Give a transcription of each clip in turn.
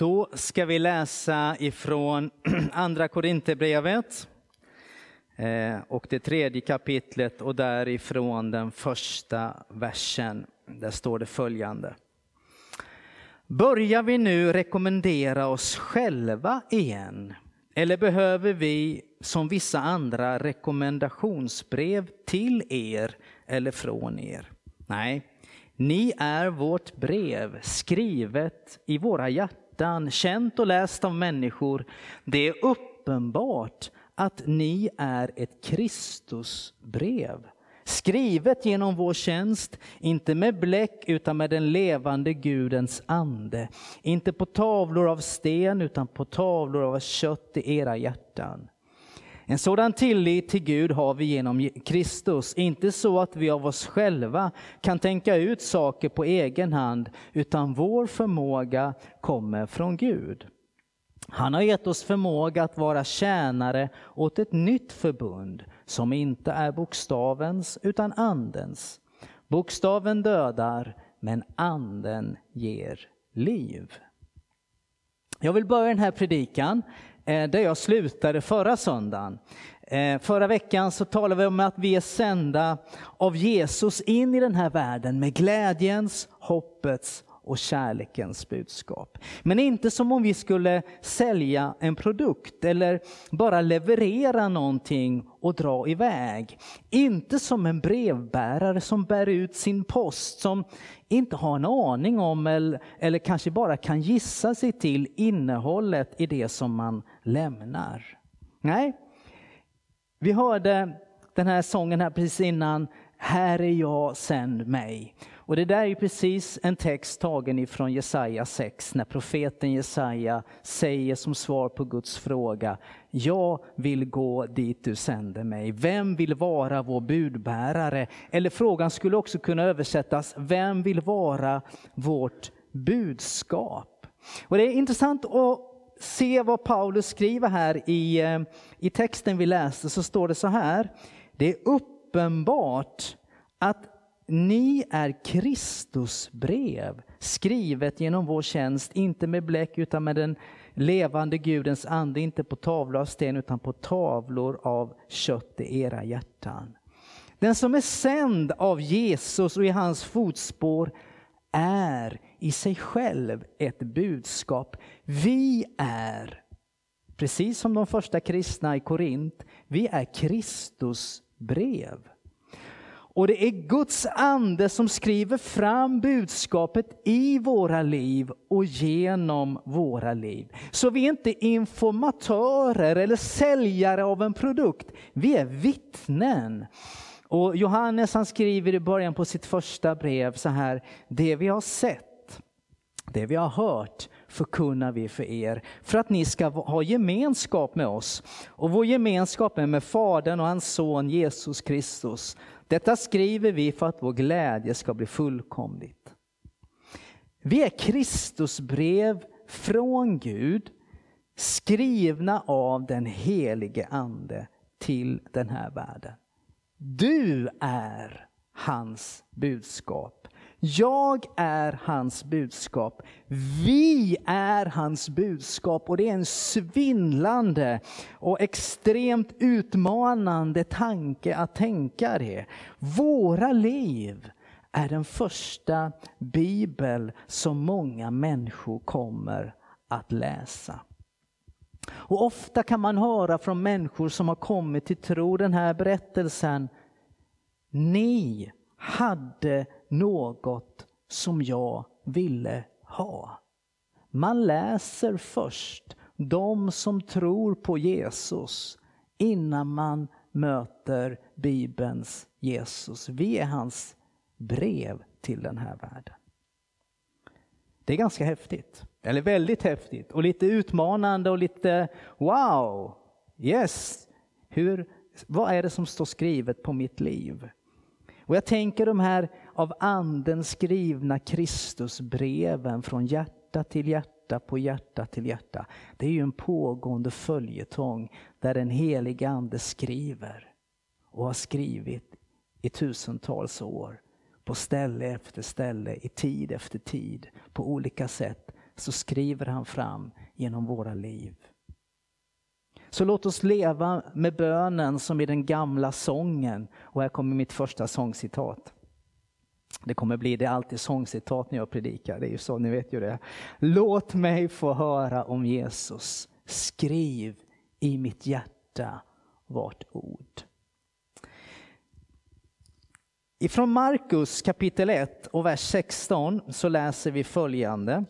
Då ska vi läsa ifrån andra Korinthierbrevet och det 3:e kapitlet och därifrån den första versen. Där står det följande. Börjar vi nu rekommendera oss själva igen? Eller behöver vi som vissa andra rekommendationsbrev till er eller från er? Nej, ni är vårt brev, skrivet i våra hjärtan, känt och läst av människor. Det är uppenbart att ni är ett Kristusbrev. Skrivet genom vår tjänst, inte med bläck utan med den levande Gudens ande. Inte på tavlor av sten utan på tavlor av kött i era hjärtan. En sådan tillit till Gud har vi genom Kristus. Inte så att vi av oss själva kan tänka ut saker på egen hand, utan vår förmåga kommer från Gud. Han har gett oss förmåga att vara tjänare åt ett nytt förbund som inte är bokstavens utan andens. Bokstaven dödar, men anden ger liv. Jag vill börja den här predikan där jag slutade förra söndagen. Förra veckan så talade vi om att vi är sända av Jesus in i den här världen med glädjens, hoppets och kärlekens budskap. Men inte som om vi skulle sälja en produkt eller bara leverera någonting och dra iväg. Inte som en brevbärare som bär ut sin post, som inte har en aning om eller kanske bara kan gissa sig till innehållet i det som man lämnar. Nej, vi hörde den här sången här precis innan. Här är jag, sänd mig. Och det där är ju precis en text tagen ifrån Jesaja 6. När profeten Jesaja säger som svar på Guds fråga. Jag vill gå dit du sänder mig. Vem vill vara vår budbärare? Eller frågan skulle också kunna översättas. Vem vill vara vårt budskap? Och det är intressant att se vad Paulus skriver här i texten vi läste. Så står det så här. Det är uppenbart att ni är Kristus brev, skrivet genom vår tjänst, inte med bläck utan med den levande Gudens ande, inte på tavlor av sten utan på tavlor av kött i era hjärtan. Den som är sänd av Jesus och i hans fotspår är i sig själv ett budskap. Vi är, precis som de första kristna i Korint, vi är Kristus brev. Och det är Guds ande som skriver fram budskapet i våra liv och genom våra liv. Så vi är inte informatörer eller säljare av en produkt. Vi är vittnen. Och Johannes han skriver i början på sitt första brev så här. Det vi har sett, det vi har hört förkunnar vi för er. För att ni ska ha gemenskap med oss. Och vår gemenskap är med Fadern och hans son Jesus Kristus. Detta skriver vi för att vår glädje ska bli fullkomligt. Vi är Kristus brev från Gud, skrivna av den helige ande till den här världen. Du är hans budskap. Jag är hans budskap. Vi är hans budskap. Och det är en svindlande och extremt utmanande tanke att tänka det. Våra liv är den första bibel som många människor kommer att läsa. Och ofta kan man höra från människor som har kommit till tro den här berättelsen. Ni hade något som jag ville ha. Man läser först de som tror på Jesus innan man möter Bibelns Jesus. Vi är hans brev till den här världen. Det är ganska häftigt. Eller väldigt häftigt. Och lite utmanande och lite wow. Yes. Vad är det som står skrivet på mitt liv? Och jag tänker de här av anden skrivna Kristusbreven från hjärta till hjärta på hjärta till hjärta. Det är ju en pågående följetong där den heliga ande skriver och har skrivit i tusentals år. På ställe efter ställe, i tid efter tid, på olika sätt så skriver han fram genom våra liv. Så låt oss leva med bönen som i den gamla sången. Och här kommer mitt första sångcitat. Det kommer bli det alltid sångcitat när jag predikar. Det är ju så, ni vet ju det. Låt mig få höra om Jesus. Skriv i mitt hjärta vart ord. Ifrån Markus kapitel 1 och vers 16 så läser vi följande.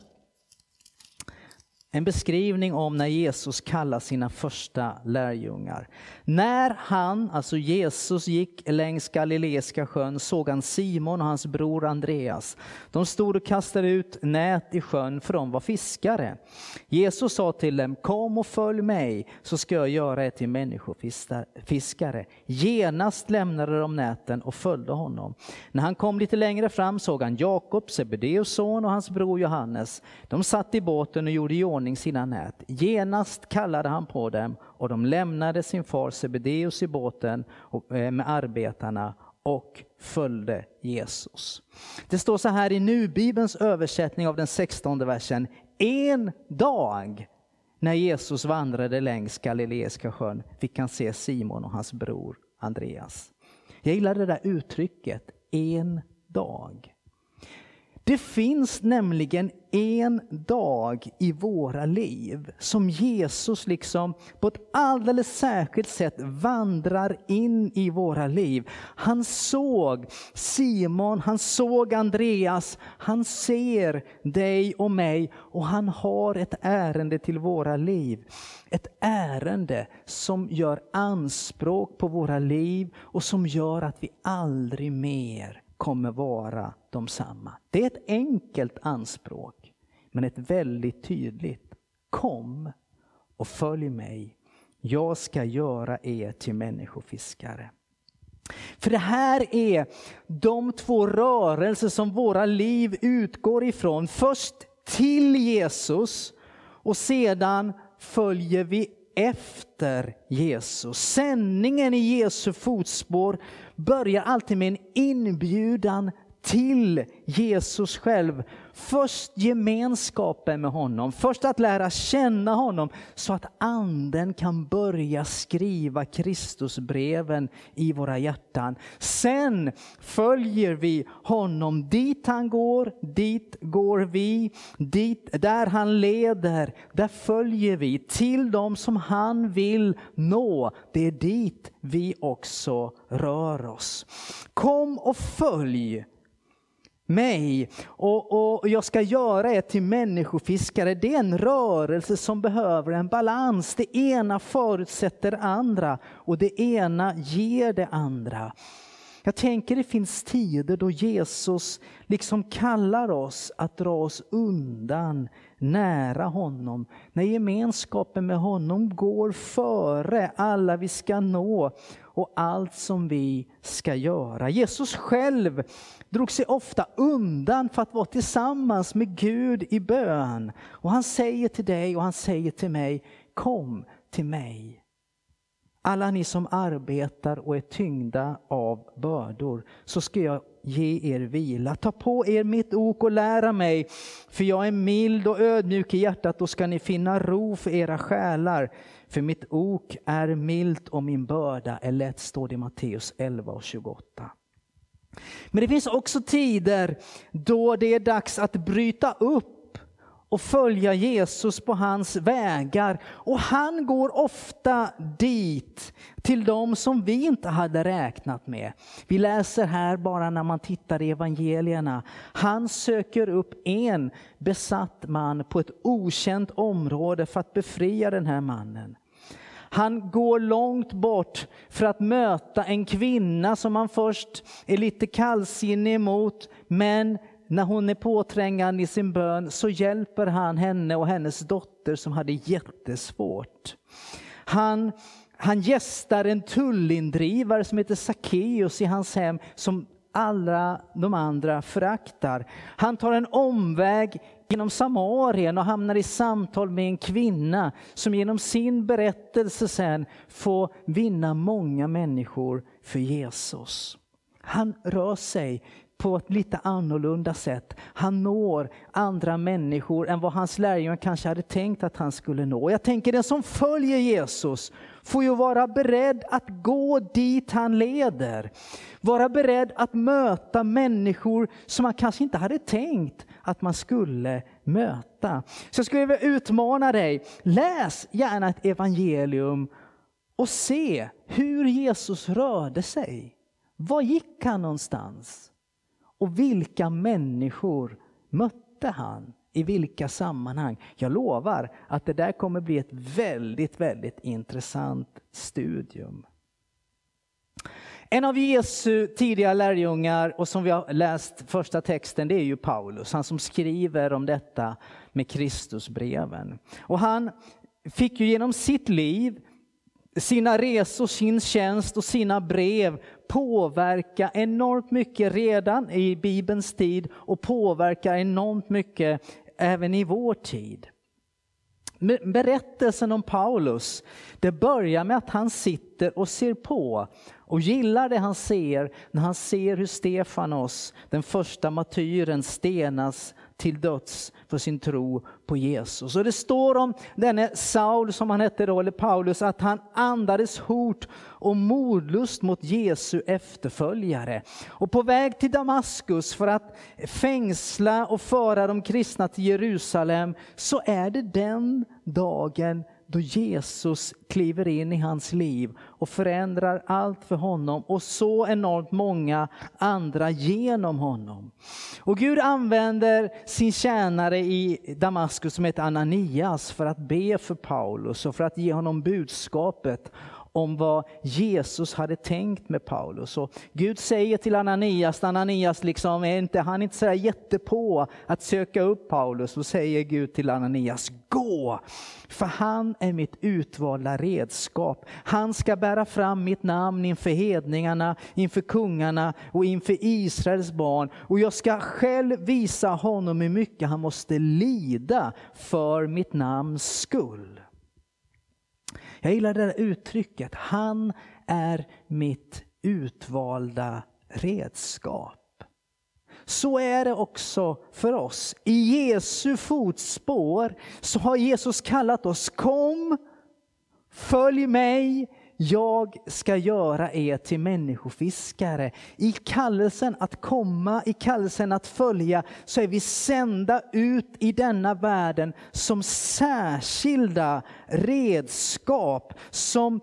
En beskrivning om när Jesus kallar sina första lärjungar. När han, alltså Jesus, gick längs Galileiska sjön såg han Simon och hans bror Andreas. De stod och kastade ut nät i sjön för de var fiskare. Jesus sa till dem, kom och följ mig så ska jag göra er till människofiskare. Genast lämnade de näten och följde honom. När han kom lite längre fram såg han Jakob, Sebedeus son och hans bror Johannes. De satt i båten och gjorde i ordning sina nät. Genast kallade han på dem och de lämnade sin far Sebedeus i båten med arbetarna och följde Jesus. Det står så här i Nu-bibelns översättning av den 16:e versen. En dag när Jesus vandrade längs Galileiska sjön fick han se Simon och hans bror Andreas. Jag gillar det där uttrycket, en dag. Det finns nämligen en dag i våra liv som Jesus liksom på ett alldeles särskilt sätt vandrar in i våra liv. Han såg Simon, han såg Andreas, han ser dig och mig och han har ett ärende till våra liv. Ett ärende som gör anspråk på våra liv och som gör att vi aldrig mer kommer vara de samma. Det är ett enkelt anspråk, men ett väldigt tydligt. Kom och följ mig. Jag ska göra er till människofiskare. För det här är de två rörelser som våra liv utgår ifrån. Först till Jesus och sedan följer vi efter Jesus. Sändningen i Jesu fotspår börjar alltid med en inbjudan till Jesus själv. Först gemenskapen med honom. Först att lära känna honom så att anden kan börja skriva Kristusbreven i våra hjärtan. Sen följer vi honom dit han går, dit går vi. Där han leder, där följer vi. Till dem som han vill nå, det är dit vi också rör oss. Kom och följ mig och jag ska göra er till människofiskare. Det är en rörelse som behöver en balans. Det ena förutsätter andra och det ena ger det andra. Jag tänker det finns tider då Jesus liksom kallar oss att dra oss undan nära honom. När gemenskapen med honom går före alla vi ska nå och allt som vi ska göra. Jesus själv drog sig ofta undan för att vara tillsammans med Gud i bön. Och han säger till dig och han säger till mig, kom till mig. Alla ni som arbetar och är tyngda av bördor, så ska jag ge er vila. Ta på er mitt ok och lära mig, för jag är mild och ödmjuk i hjärtat. Då ska ni finna ro för era själar. För mitt ok är milt och min börda är lätt, står det i Matteus 11:28. Men det finns också tider då det är dags att bryta upp och följa Jesus på hans vägar. Och han går ofta dit till dem som vi inte hade räknat med. Vi läser här bara när man tittar i evangelierna. Han söker upp en besatt man på ett okänt område för att befria den här mannen. Han går långt bort för att möta en kvinna som han först är lite kallsinnig emot, men när hon är påträngande i sin bön så hjälper han henne och hennes dotter som hade jättesvårt. Han gästar en tullindrivare som heter Sackeus i hans hem som alla de andra föraktar. Han tar en omväg genom Samarien och hamnar i samtal med en kvinna som genom sin berättelse sen får vinna många människor för Jesus. Han rör sig på ett lite annorlunda sätt. Han når andra människor än vad hans lärjungar kanske hade tänkt att han skulle nå. Jag tänker, den som följer Jesus får ju vara beredd att gå dit han leder. Vara beredd att möta människor som man kanske inte hade tänkt att man skulle möta. Så jag skulle vilja utmana dig. Läs gärna ett evangelium och se hur Jesus rörde sig. Var gick han någonstans? Och vilka människor mötte han? I vilka sammanhang? Jag lovar att det där kommer bli ett väldigt, väldigt intressant studium. En av Jesu tidiga lärjungar, och som vi har läst första texten, det är ju Paulus. Han som skriver om detta med Kristusbreven. Och han fick ju genom sitt liv, sina resor, sin tjänst och sina brev påverka enormt mycket redan i Bibelns tid och påverka enormt mycket även i vår tid. Berättelsen om Paulus, det börjar med att han sitter och ser på och gillar det han ser när han ser hur Stefanos, den första martyren, stenas till döds för sin tro på Jesus. Och det står om denne Saul, som han hette då, eller Paulus, att han andades hot och mordlust mot Jesu efterföljare. Och på väg till Damaskus för att fängsla och föra de kristna till Jerusalem, så är det den dagen då Jesus kliver in i hans liv och förändrar allt för honom och så enormt många andra genom honom. Och Gud använder sin tjänare i Damaskus som heter Ananias för att be för Paulus och för att ge honom budskapet om vad Jesus hade tänkt med Paulus. Och Gud säger till Ananias liksom han är inte så där jättepå att söka upp Paulus. Och säger Gud till Ananias: gå, för han är mitt utvalda redskap. Han ska bära fram mitt namn inför hedningarna, inför kungarna och inför Israels barn. Och jag ska själv visa honom hur mycket han måste lida för mitt namns skull. Jag gillar det där uttrycket. Han är mitt utvalda redskap. Så är det också för oss. I Jesu fotspår så har Jesus kallat oss: kom, följ mig. Jag ska göra er till människofiskare. I kallelsen att komma, i kallelsen att följa, så är vi sända ut i denna världen som särskilda redskap, som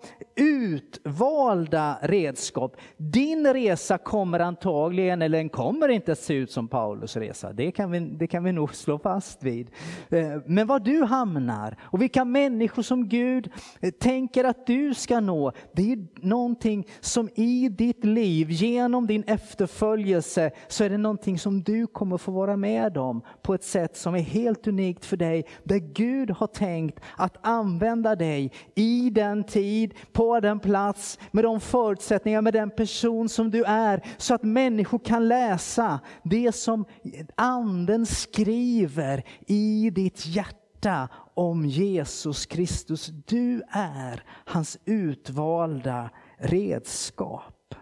utvalda redskap. Din resa kommer antagligen, eller den kommer inte att se ut som Paulus resa. Det kan vi nog slå fast vid. Men var du hamnar och vilka människor som Gud tänker att du ska nå, det är någonting som i ditt liv, genom din efterföljelse, så är det någonting som du kommer få vara med om på ett sätt som är helt unikt för dig. Där Gud har tänkt att använda dig i den tid, på den plats, med de förutsättningar, med den person som du är. Så att människor kan läsa det som anden skriver i ditt hjärta om Jesus Kristus. Du är hans utvalda redskap.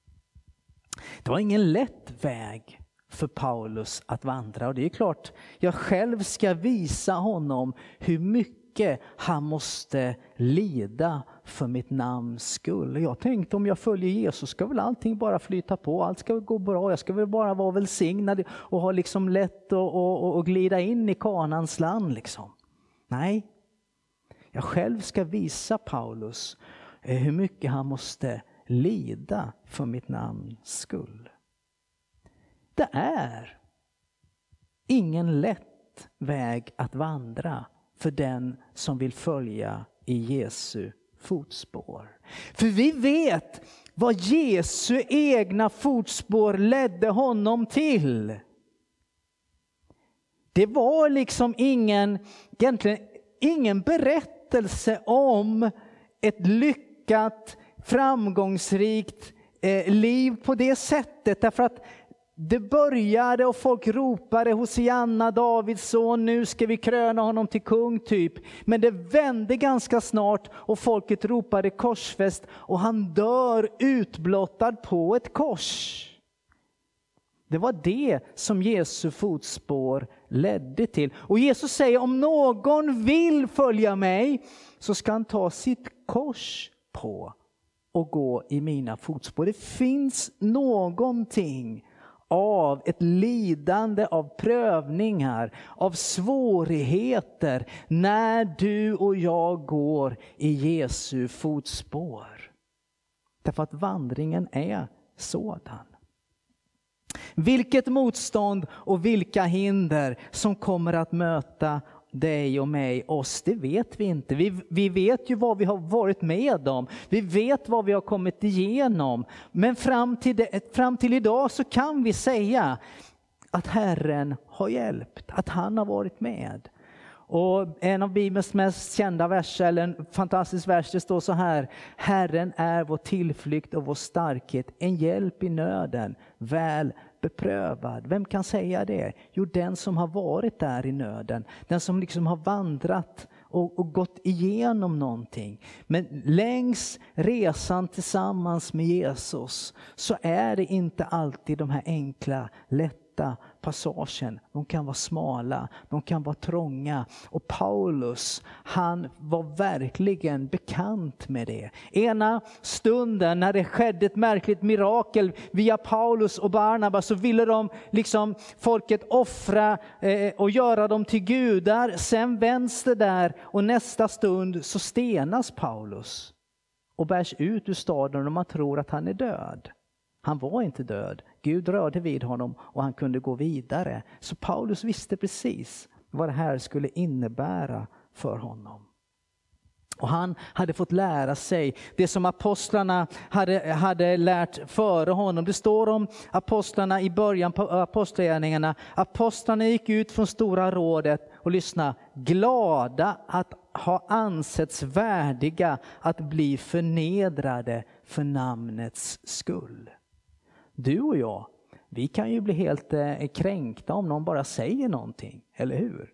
Det var ingen lätt väg för Paulus att vandra. Och det är klart, jag själv ska visa honom hur mycket han måste lida för mitt namns skull. Jag tänkte, om jag följer Jesus ska väl allting bara flyta på. Allt ska gå bra. Jag ska väl bara vara välsignad och ha liksom lätt och glida in i Kanans land liksom. Nej, jag själv ska visa Paulus hur mycket han måste lida för mitt namns skull. Det är ingen lätt väg att vandra för den som vill följa i Jesu fotspår. För vi vet vad Jesu egna fotspår ledde honom till. Det var liksom egentligen ingen berättelse om ett lyckat, framgångsrikt liv på det sättet. Därför att det började och folk ropade: Hosianna, Davids son, nu ska vi kröna honom till kung typ. Men det vände ganska snart och folket ropade korsfäst, och han dör utblottad på ett kors. Det var det som Jesu fotspår ledde till. Och Jesus säger, om någon vill följa mig så ska han ta sitt kors på och gå i mina fotspår. Det finns någonting av ett lidande, av prövningar, av svårigheter när du och jag går i Jesu fotspår. Därför att vandringen är sådan. Vilket motstånd och vilka hinder som kommer att möta dig och mig, oss, det vet vi inte. Vi vet ju vad vi har varit med om. Vi vet vad vi har kommit igenom. Men fram till idag så kan vi säga att Herren har hjälpt. Att han har varit med. Och en av Bibelns mest kända verser, eller en fantastisk vers, det står så här: Herren är vår tillflykt och vår starkhet, en hjälp i nöden, väl beprövad. Vem kan säga det? Jo, den som har varit där i nöden. Den som liksom har vandrat och gått igenom någonting. Men längs resan tillsammans med Jesus så är det inte alltid de här enkla, lätta passagen. De kan vara smala, de kan vara trånga. Och Paulus, han var verkligen bekant med det. Ena stunden när det skedde ett märkligt mirakel via Paulus och Barnabas, så ville de liksom folket offra och göra dem till gudar. Sen vänds det där och nästa stund så stenas Paulus och bärs ut ur staden och man tror att han är död. Han var inte död. Gud rörde vid honom och han kunde gå vidare. Så Paulus visste precis vad det här skulle innebära för honom. Och han hade fått lära sig det som apostlarna hade lärt före honom. Det står om apostlarna i början på apostlagärningarna. Apostlarna gick ut från stora rådet och lyssna, glada att ha ansetts värdiga att bli förnedrade för namnets skull. Du och jag, vi kan ju bli helt kränkta om någon bara säger någonting, eller hur?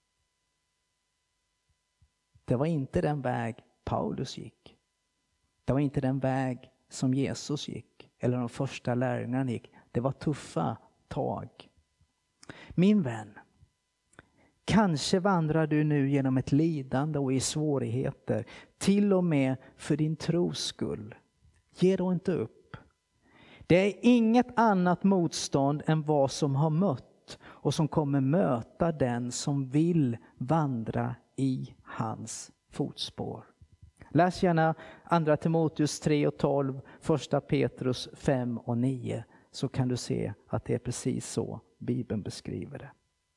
Det var inte den väg Paulus gick. Det var inte den väg som Jesus gick, eller de första lärjungarna gick. Det var tuffa tag. Min vän, kanske vandrar du nu genom ett lidande och i svårigheter, till och med för din tros skull. Ge då inte upp. Det är inget annat motstånd än vad som har mött och som kommer möta den som vill vandra i hans fotspår. Läs gärna andra Timoteus 3 och 12, första Petrus 5 och 9, så kan du se att det är precis så Bibeln beskriver det.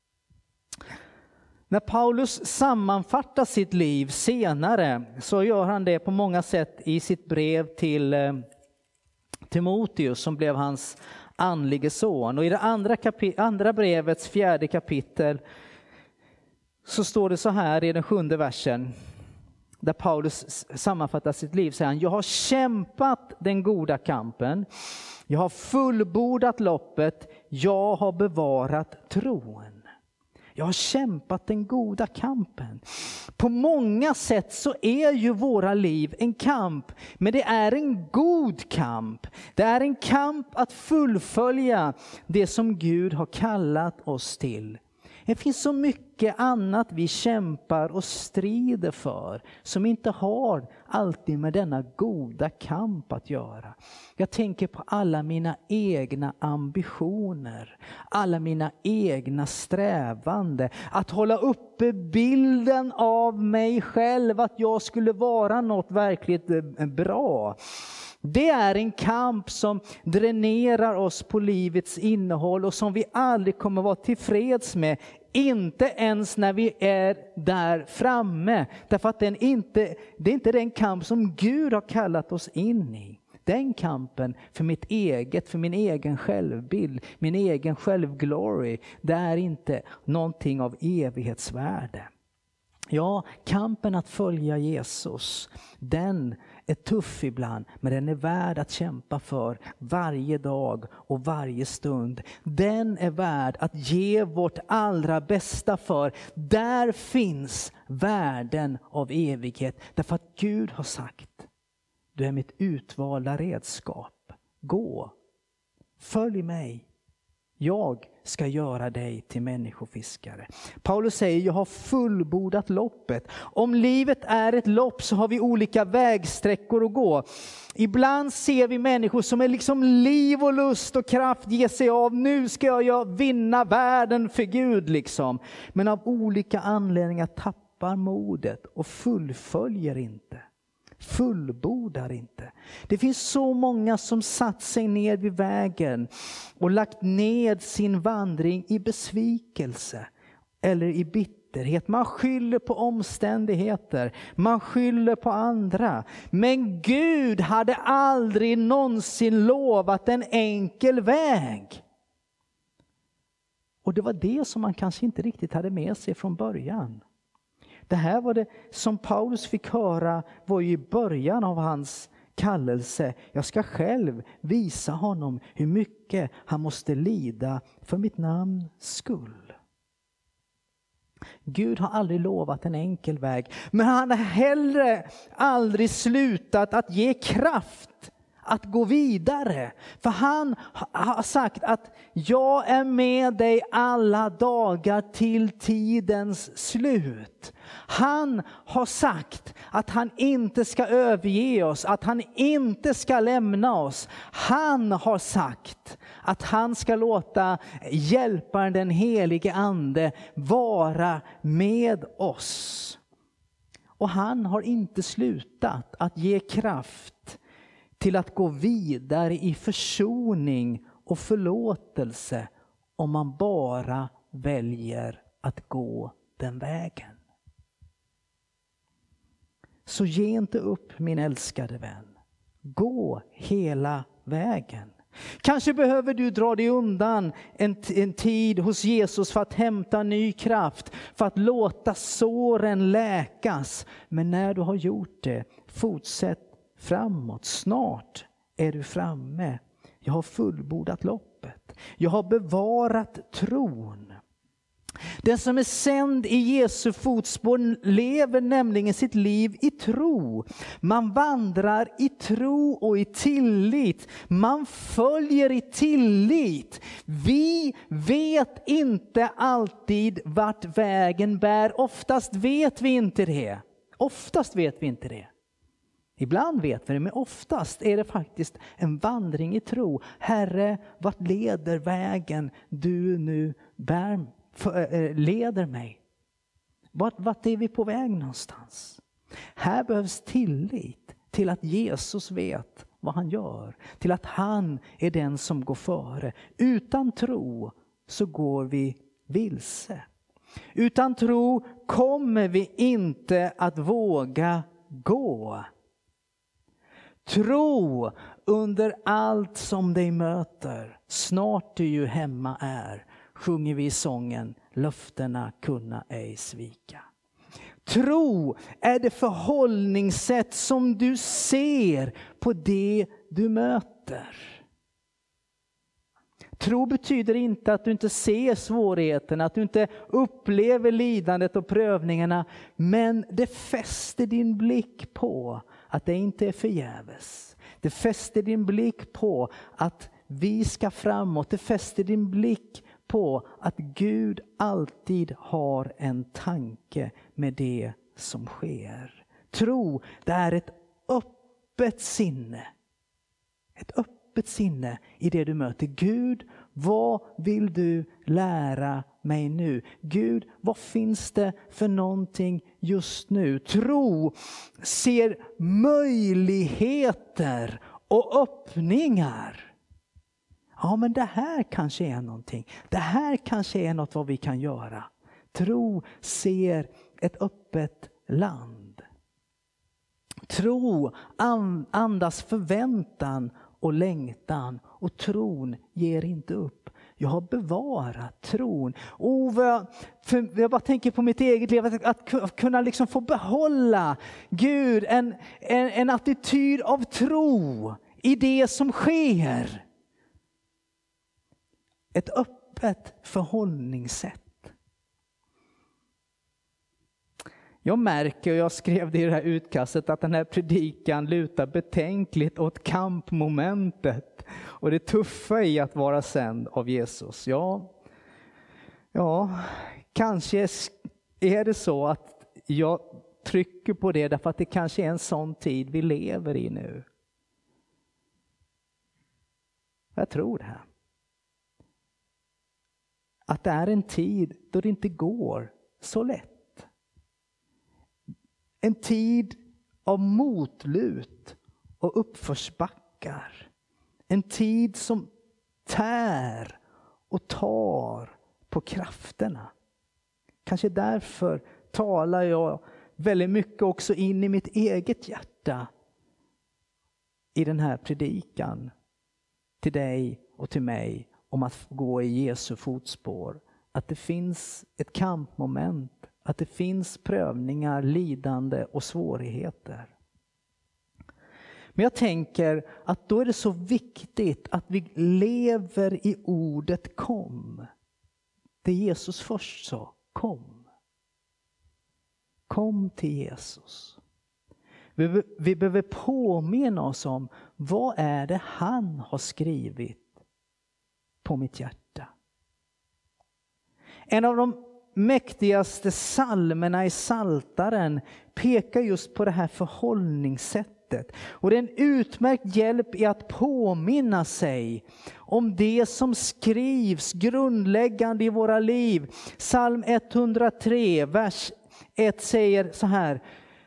När Paulus sammanfattar sitt liv senare så gör han det på många sätt i sitt brev till Timoteus som blev hans andlige son. Och i det andra brevets 4:e kapitel så står det så här i den 7:e versen. Där Paulus sammanfattar sitt liv, säger han: jag har kämpat den goda kampen. Jag har fullbordat loppet. Jag har bevarat tron. Jag har kämpat den goda kampen. På många sätt så är ju våra liv en kamp. Men det är en god kamp. Det är en kamp att fullfölja det som Gud har kallat oss till. Det finns så mycket annat vi kämpar och strider för som inte har alltid med denna goda kamp att göra. Jag tänker på alla mina egna ambitioner, alla mina egna strävanden. Att hålla uppe bilden av mig själv, att jag skulle vara något verkligt bra. Det är en kamp som dränerar oss på livets innehåll och som vi aldrig kommer vara tillfreds med. Inte ens när vi är där framme. Därför att det är inte den kamp som Gud har kallat oss in i. Den kampen för min egen självbild, min egen självglory, det är inte någonting av evighetsvärde. Ja, kampen att följa Jesus, den är tuff ibland, men den är värd att kämpa för varje dag och varje stund. Den är värd att ge vårt allra bästa för. Där finns värden av evighet. Därför att Gud har sagt: du är mitt utvalda redskap. Gå, följ mig. Jag ska göra dig till människofiskare. Paulus säger, jag har fullbordat loppet. Om livet är ett lopp så har vi olika vägsträckor att gå. Ibland ser vi människor som är liksom liv och lust och kraft ger sig av. Nu ska jag vinna världen för Gud liksom. Men av olika anledningar tappar modet och fullföljer inte. Fullbordar inte. Det finns så många som satt sig ner vid vägen och lagt ned sin vandring i besvikelse eller i bitterhet. Man skyller på omständigheter, man skyller på andra. Men Gud hade aldrig någonsin lovat en enkel väg. Och det var det som man kanske inte riktigt hade med sig från början. Det här var det som Paulus fick höra var ju i början av hans kallelse. Jag ska själv visa honom hur mycket han måste lida för mitt namns skull. Gud har aldrig lovat en enkel väg. Men han har heller aldrig slutat att ge kraft att gå vidare. För han har sagt att jag är med dig alla dagar till tidens slut. Han har sagt att han inte ska överge oss, att han inte ska lämna oss. Han har sagt att han ska låta hjälparen den helige ande vara med oss. Och han har inte slutat att ge kraft till att gå vidare i försoning och förlåtelse om man bara väljer att gå den vägen. Så ge inte upp, min älskade vän. Gå hela vägen. Kanske behöver du dra dig undan en tid hos Jesus för att hämta ny kraft, för att låta såren läkas. Men när du har gjort det, fortsätt framåt. Snart är du framme. Jag har fullbordat loppet. Jag har bevarat tron. Den som är sänd i Jesu fotspår lever nämligen sitt liv i tro. Man vandrar i tro och i tillit. Man följer i tillit. Vi vet inte alltid vart vägen bär. Oftast vet vi inte det. Ibland vet vi det, men oftast är det faktiskt en vandring i tro. Herre, vart leder vägen du nu leder mig? Vart är vi på väg någonstans? Här behövs tillit till att Jesus vet vad han gör. Till att han är den som går före. Utan tro så går vi vilse. Utan tro kommer vi inte att våga gå. Tro under allt som dig möter. Snart du ju hemma är. Sjunger vi i sången. Löftena kunna ej svika. Tro är det förhållningssätt som du ser på det du möter. Tro betyder inte att du inte ser svårigheterna, att du inte upplever lidandet och prövningarna. Men det fäster din blick på att det inte är förgäves. Det fäster din blick på att vi ska framåt. Det fäster din blick på att Gud alltid har en tanke med det som sker. Tro, det är ett öppet sinne. Ett öppet sinne i det du möter. Gud, vad vill du lära mig nu? Gud, vad finns det för någonting just nu? Tro ser möjligheter och öppningar. Ja, men det här kanske är någonting. Det här kanske är något vad vi kan göra. Tro ser ett öppet land. Tro andas förväntan och längtan. Och tron ger inte upp. Jag har bevarat tron. Jag bara tänker på mitt eget liv. Att kunna liksom få behålla Gud. En attityd av tro i det som sker. Ett öppet förhållningssätt. Jag märker, och jag skrev det i det här utkastet, att den här predikan lutar betänkligt åt kampmomentet och det tuffa i att vara sänd av Jesus. Ja, kanske är det så att jag trycker på det därför att det kanske är en sån tid vi lever i nu. Jag tror det här. Att det är en tid då det inte går så lätt. En tid av motlut och uppförsbackar. En tid som tär och tar på krafterna. Kanske därför talar jag väldigt mycket också in i mitt eget hjärta i den här predikan till dig och till mig om att gå i Jesu fotspår. Att det finns ett kampmoment, att det finns prövningar, lidande och svårigheter. Men jag tänker att då är det så viktigt att vi lever i ordet kom. Det Jesus först sa, kom. Kom till Jesus. Vi behöver påminna oss om vad är det han har skrivit på mitt hjärta. En av de mäktigaste psalmerna i Psaltaren pekar just på det här förhållningssättet. Och det är en utmärkt hjälp i att påminna sig om det som skrivs grundläggande i våra liv. Psalm 103, vers 1 säger så här: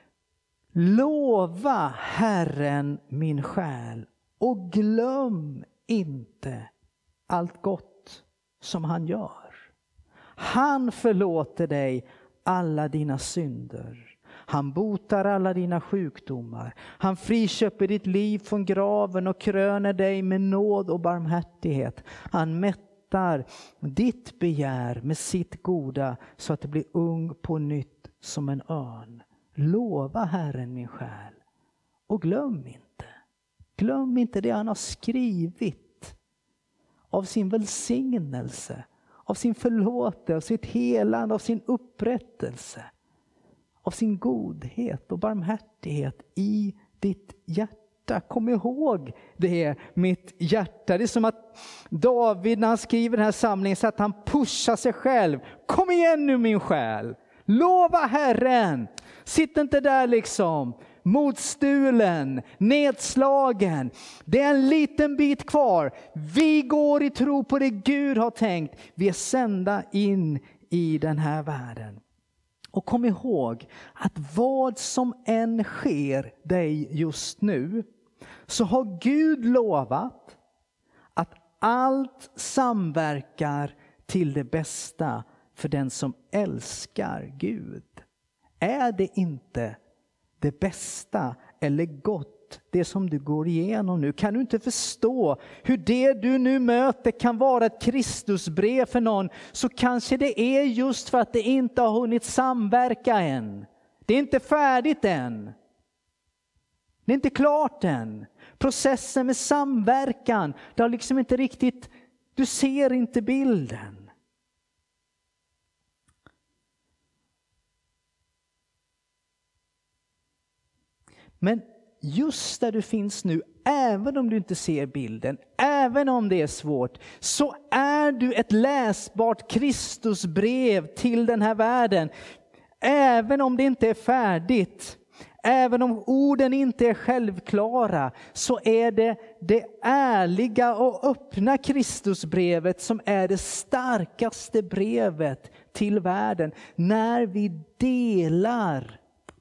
lova Herren min själ och glöm inte allt gott som han gör. Han förlåter dig alla dina synder. Han botar alla dina sjukdomar. Han friköper ditt liv från graven och kröner dig med nåd och barmhärtighet. Han mättar ditt begär med sitt goda så att det blir ung på nytt som en örn. Lova Herren min själ och glöm inte. Glöm inte det han har skrivit av sin välsignelse, av sin förlåtelse, av sitt helande, av sin upprättelse, av sin godhet och barmhärtighet i ditt hjärta. Kom ihåg det, mitt hjärta. Det är som att David när han skriver den här samlingen så att han pushar sig själv. Kom igen nu min själ. Lova Herren. Sitt inte där liksom motstulen, nedslagen. Det är en liten bit kvar. Vi går i tro på det Gud har tänkt. Vi är sända in i den här världen. Och kom ihåg att vad som än sker dig just nu så har Gud lovat att allt samverkar till det bästa för den som älskar Gud. Är det inte det bästa eller gott, det som du går igenom nu? Kan du inte förstå hur det du nu möter kan vara ett Kristusbrev för någon, så kanske det är just för att det inte har hunnit samverka än. Det är inte färdigt än. Det är inte klart än. Processen med samverkan, det har liksom inte riktigt, du ser inte bilden. Men just där du finns nu, även om du inte ser bilden, även om det är svårt, så är du ett läsbart Kristusbrev till den här världen. Även om det inte är färdigt, även om orden inte är självklara, så är det ärliga och öppna Kristusbrevet som är det starkaste brevet till världen. När vi delar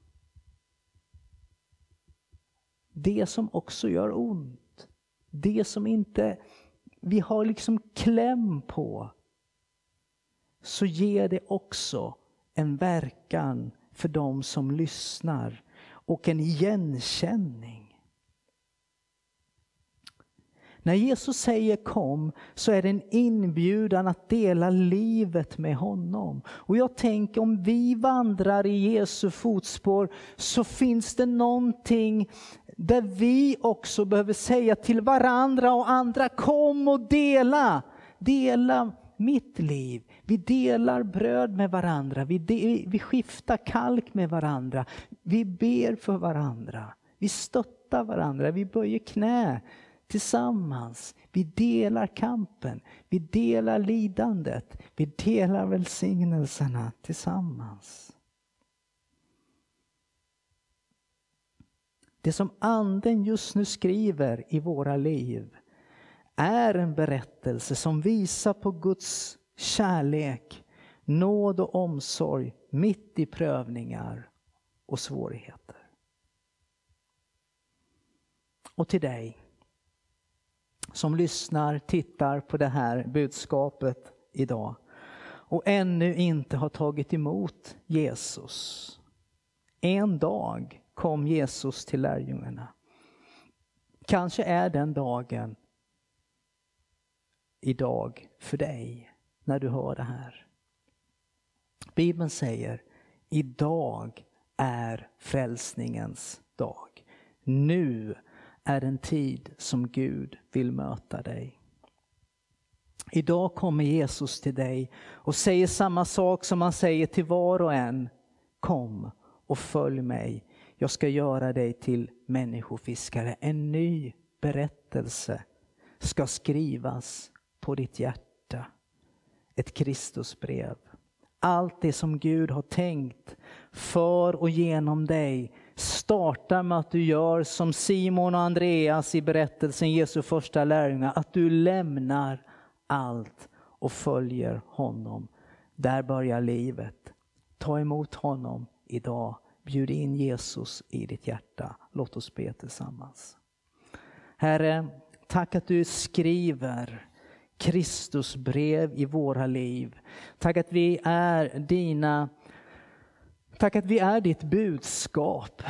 det som också gör ont. Det som inte vi har liksom kläm på. Så ger det också en verkan för dem som lyssnar. Och en igenkänning. När Jesus säger kom, så är det en inbjudan att dela livet med honom. Och jag tänker, om vi vandrar i Jesu fotspår, så finns det någonting där vi också behöver säga till varandra och andra: kom och dela mitt liv. Vi delar bröd med varandra. Vi skiftar kalk med varandra. Vi ber för varandra. Vi stöttar varandra. Vi böjer knä tillsammans. Vi delar kampen. Vi delar lidandet. Vi delar välsignelserna tillsammans. Det som anden just nu skriver i våra liv är en berättelse som visar på Guds kärlek, nåd och omsorg mitt i prövningar och svårigheter. Och till dig som lyssnar, tittar på det här budskapet idag och ännu inte har tagit emot Jesus. En dag kom Jesus till lärjungarna. Kanske är den dagen idag för dig när du hör det här. Bibeln säger, idag är frälsningens dag. Nu är en tid som Gud vill möta dig. Idag kommer Jesus till dig och säger samma sak som han säger till var och en. Kom och följ mig. Jag ska göra dig till människofiskare. En ny berättelse ska skrivas på ditt hjärta. Ett Kristusbrev. Allt det som Gud har tänkt för och genom dig startar med att du gör som Simon och Andreas i berättelsen Jesu första lärjungar. Att du lämnar allt och följer honom. Där börjar livet. Ta emot honom idag. Bjud in Jesus i ditt hjärta. Låt oss be tillsammans. Herre, tack att du skriver Kristusbrev i våra liv. Tack att vi är dina. Tack att vi är ditt budskap.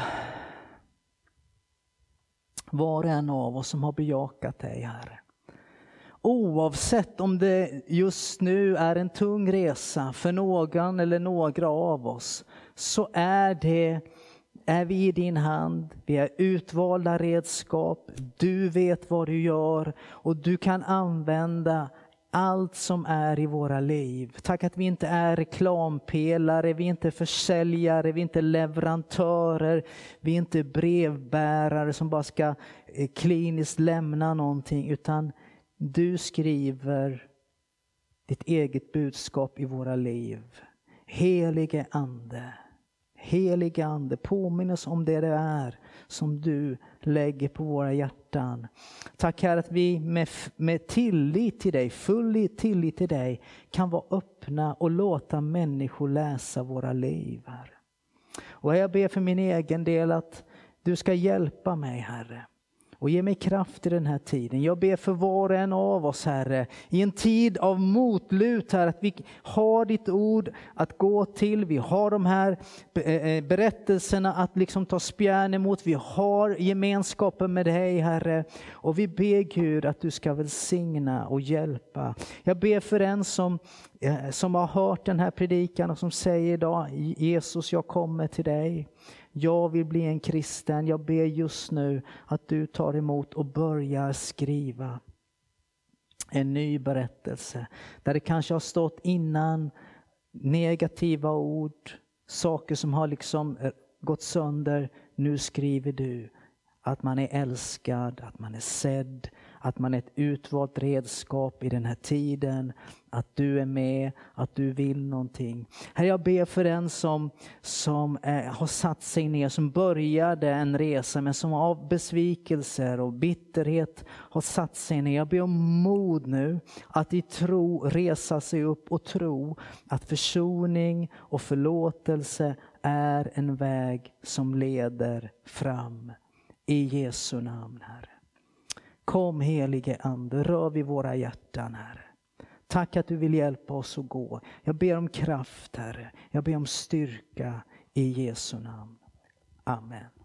Var och en av oss som har bejakat dig, Herre. Oavsett om det just nu är en tung resa för någon eller några av oss, så är vi i din hand. Vi är utvalda redskap. Du vet vad du gör och du kan använda allt som är i våra liv. Tack att vi inte är reklampelare, vi är inte försäljare, vi är inte leverantörer, vi är inte brevbärare som bara ska kliniskt lämna någonting, utan du skriver ditt eget budskap i våra liv. Helige Ande, påminn oss om det är som du lägger på våra hjärtan. Tack Herre att vi med tillit till dig, full tillit till dig, kan vara öppna och låta människor läsa våra liv, Herre. Och jag ber för min egen del att du ska hjälpa mig, Herre. Och ge mig kraft i den här tiden. Jag ber för var och en av oss, Herre. I en tid av motlut, Herre. Att vi har ditt ord att gå till. Vi har de här berättelserna att liksom ta spjärn emot. Vi har gemenskapen med dig, Herre. Och vi ber Gud att du ska välsigna och hjälpa. Jag ber för en som har hört den här predikan och som säger idag: Jesus, jag kommer till dig. Jag vill bli en kristen. Jag ber just nu att du tar emot och börjar skriva en ny berättelse. Där det kanske har stått innan negativa ord, saker som har liksom gått sönder. Nu skriver du att man är älskad, att man är sedd, att man är ett utvalt redskap i den här tiden. Att du är med, att du vill någonting. Herre, jag ber för den som har satt sig ner, som började en resa men som av besvikelser och bitterhet har satt sig ner. Jag ber om mod nu att i tro resa sig upp och tro att försoning och förlåtelse är en väg som leder fram. I Jesu namn, Herre. Kom helige Ande, rör vid våra hjärtan, Herre. Tack att du vill hjälpa oss att gå. Jag ber om kraft, Herre. Jag ber om styrka i Jesu namn. Amen.